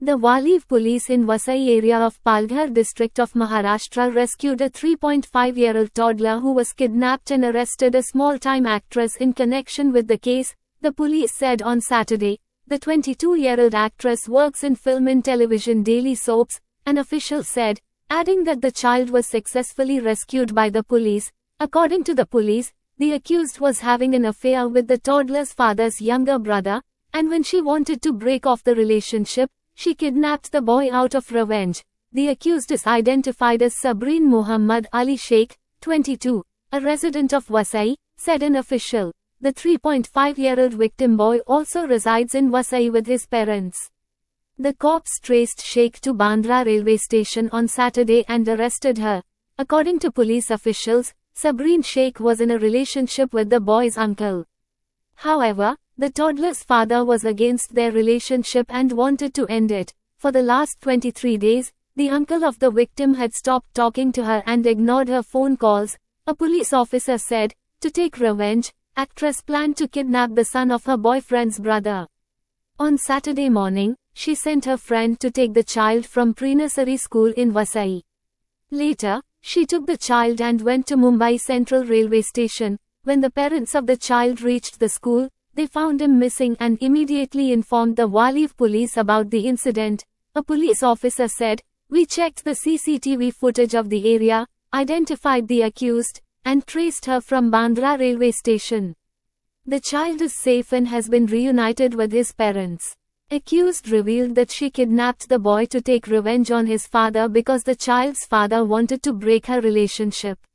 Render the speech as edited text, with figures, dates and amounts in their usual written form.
The Waliv police in Vasai area of Palghar district of Maharashtra rescued a 3.5-year-old toddler who was kidnapped and arrested a small-time actress in connection with the case, the police said on Saturday. The 22-year-old actress works in film and television daily soaps, an official said, adding that the child was successfully rescued by the police. According to the police, the accused was having an affair with the toddler's father's younger brother, and when she wanted to break off the relationship, she kidnapped the boy out of revenge. The accused is identified as Sabreen Muhammad Ali Sheikh, 22, a resident of Vasai, said an official. The 3.5-year-old victim boy also resides in Vasai with his parents. The cops traced Sheikh to Bandra railway station on Saturday and arrested her. According to police officials, Sabreen Sheikh was in a relationship with the boy's uncle. However, the toddler's father was against their relationship and wanted to end it. For the last 23 days, the uncle of the victim had stopped talking to her and ignored her phone calls, a police officer said. To take revenge, actress planned to kidnap the son of her boyfriend's brother. On Saturday morning, she sent her friend to take the child from pre-nursery school in Vasai. Later, she took the child and went to Mumbai Central Railway Station. When the parents of the child reached the school, they found him missing and immediately informed the Waliv police about the incident. A police officer said, "We checked the CCTV footage of the area, identified the accused, and traced her from Bandra railway station. The child is safe and has been reunited with his parents." Accused revealed that she kidnapped the boy to take revenge on his father because the child's father wanted to break her relationship.